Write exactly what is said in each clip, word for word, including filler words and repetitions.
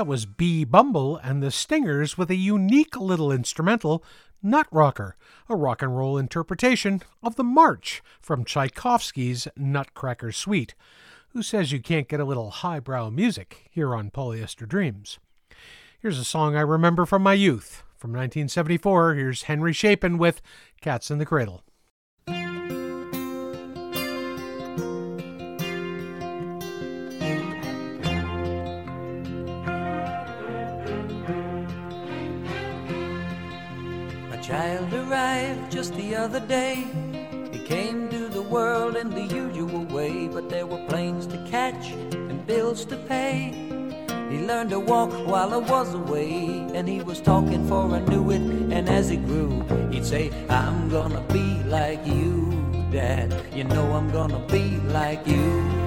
was B. Bumble and the Stingers with a unique little instrumental, Nut Rocker, a rock and roll interpretation of the March from Tchaikovsky's Nutcracker Suite. Who says you can't get a little highbrow music here on Polyester Dreams? Here's a song I remember from my youth. From nineteen seventy-four, here's Henry Chapin with Cats in the Cradle. Child arrived just the other day. He came to the world in the usual way, but there were planes to catch and bills to pay. He learned to walk while I was away, and he was talking for I knew it. And as he grew, he'd say, I'm gonna be like you, Dad. You know I'm gonna be like you.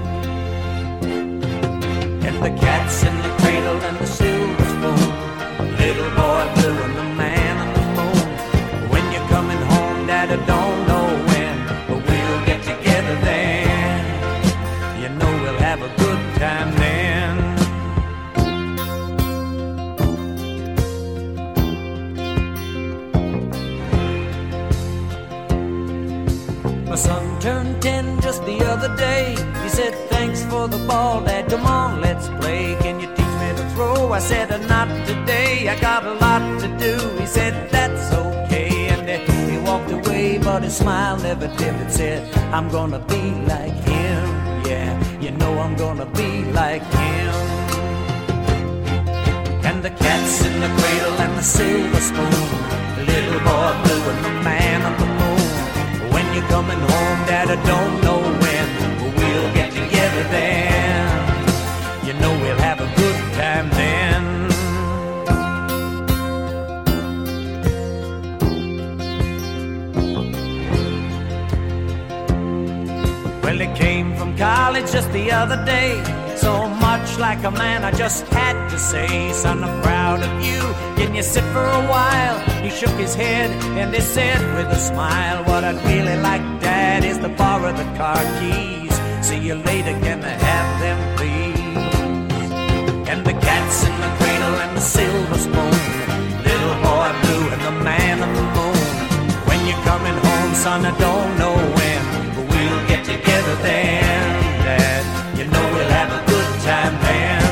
And the cat's in the cradle and the silver spoon, little boy blue and the man on the moon. When you're coming home, Dad, I don't know when, but we'll get together then. You know we'll have a good time then. My son turned ten just the other day. He said, thanks for the ball, Dad, come on, let's play. Can you teach me to throw? I said, not today, I got a lot to do. He said, that's okay, and he walked away, but his smile never dimmed. It said, I'm gonna be like him, yeah, you know I'm gonna be like him. And the cat's in the cradle and the silver spoon, little boy blue and the man on the moon. When you're coming home, Dad, I don't know when, but we'll get together then. You know we'll have a good time then. Well, he came from college just the other day, so much like a man I just had to say, son, I'm proud of you, can you sit for a while? He shook his head and he said with a smile, what I'd really like, Dad, is to borrow the car keys. See you later, can I have them please? And the cat's in the cradle and the silver spoon, little boy blue and the man on the moon. When you're coming home, son, I don't know when, but we'll get together then, Dad. You know we'll have a good time then.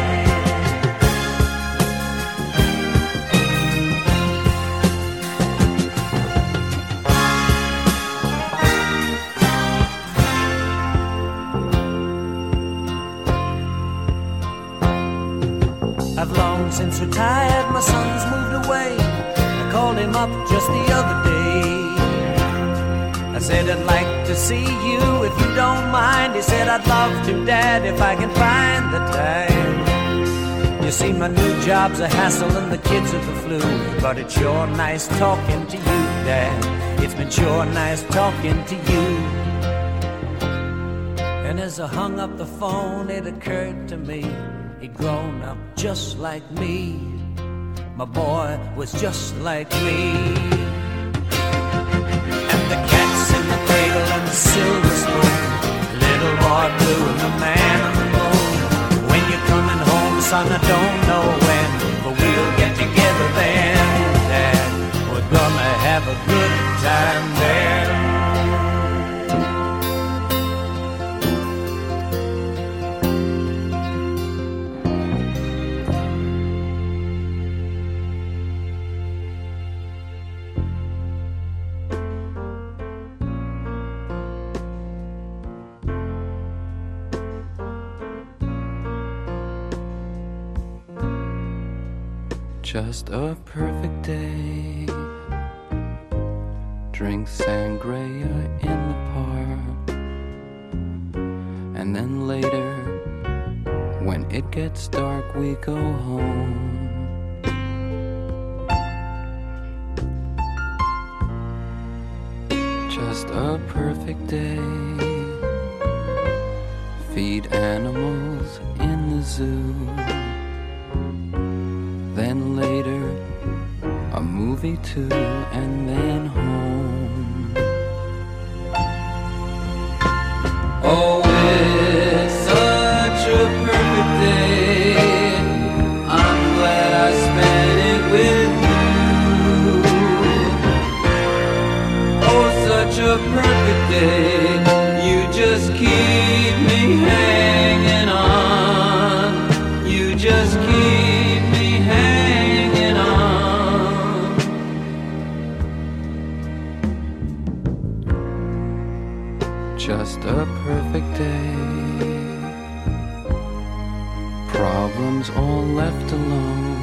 I've long since retired, my son's moved away. I called him up just the other day. I said, I'd like to see you if you don't mind. He said, I'd love to, Dad, if I can find the time. You see, my new job's a hassle and the kids are the flu, but it's sure nice talking to you, Dad. It's been sure nice talking to you. And as I hung up the phone, it occurred to me, he'd grown up just like me. My boy was just like me. And the cat's in the cradle and the silver spoon, little boy blue and the man on the moon. When you're coming home, son, I don't know when, but we'll get together then, Dad. We're gonna have a good time there. Just a perfect day. Drink sangria in the park, and then later, when it gets dark, we go home. Just a perfect day. Feed animals in the zoo. Then later, a movie too, and then home. Oh, it's such a perfect day. I'm glad day. You just keep me hanging on. You just keep me hanging on. Just a perfect day. Problems all left alone.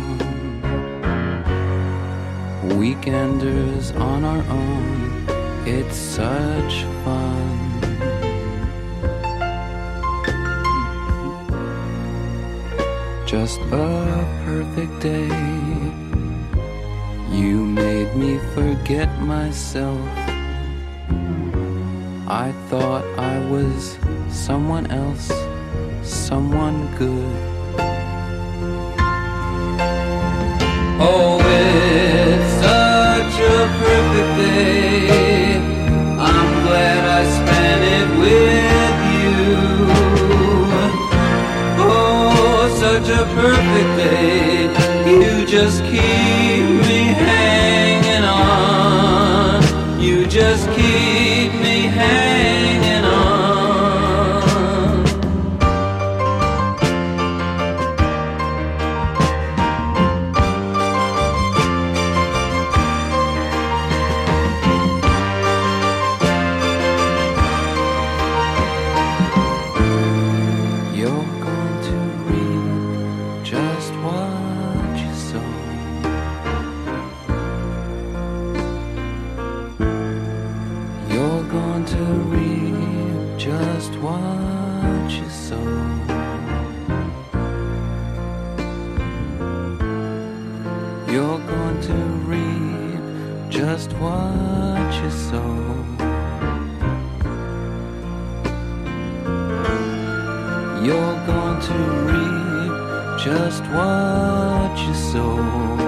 Weekenders on our own. It's such fun. Just a perfect day. You made me forget myself. I thought I was someone else, someone good. Oh, it's such a perfect day. I'm glad I spent it with you. Oh, such a perfect day. You just keep me hanging on. You just keep me hanging on. You're going to reap just what you sow. You're going to reap just what you sow.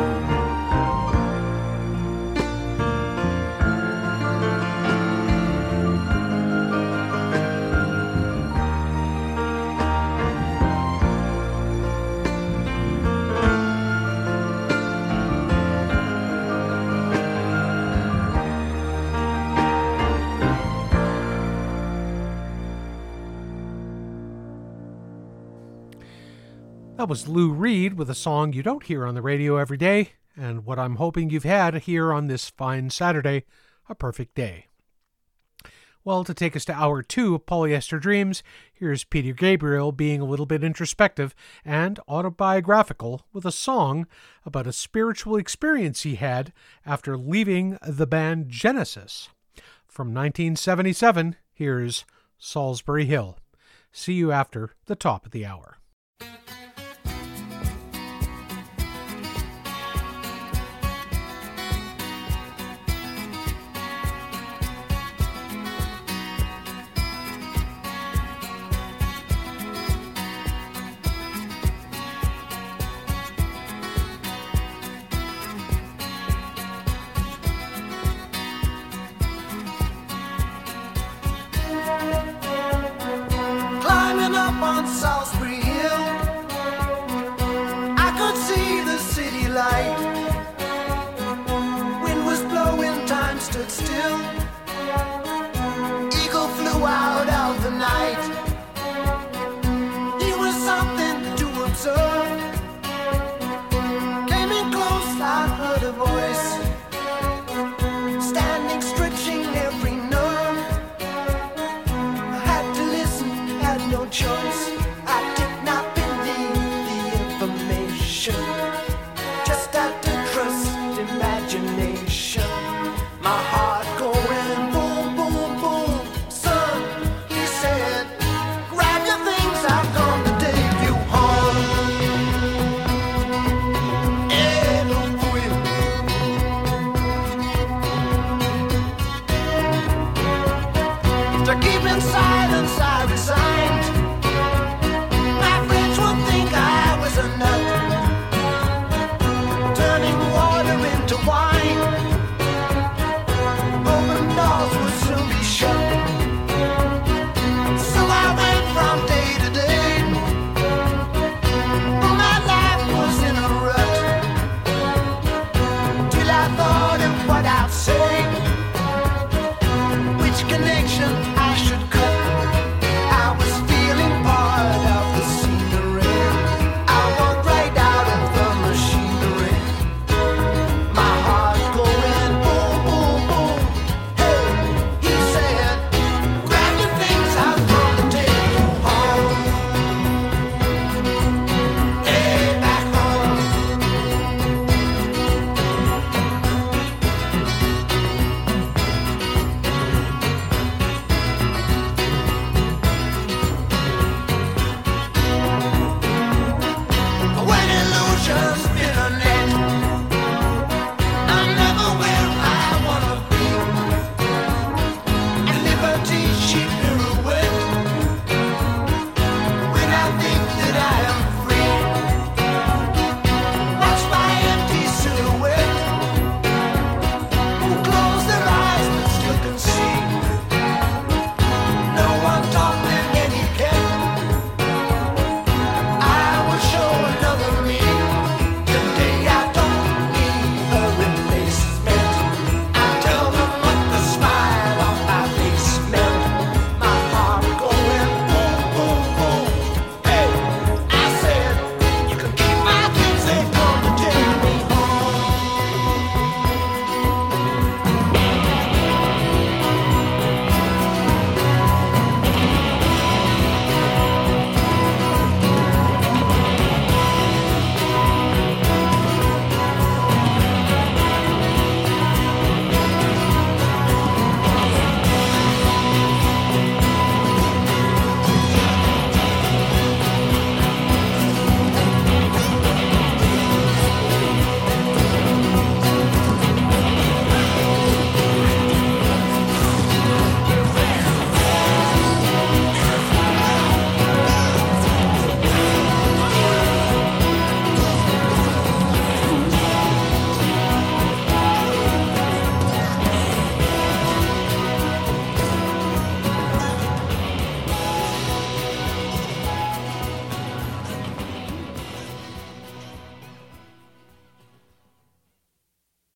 That was Lou Reed with a song you don't hear on the radio every day, and what I'm hoping you've had here on this fine Saturday, a perfect day. Well, to take us to hour two of Polyester Dreams, here's Peter Gabriel being a little bit introspective and autobiographical with a song about a spiritual experience he had after leaving the band Genesis. From nineteen seventy-seven, here's Salisbury Hill. See you after the top of the hour. Salisbury Hill, I could see the city light. Wind was blowing, time stood still.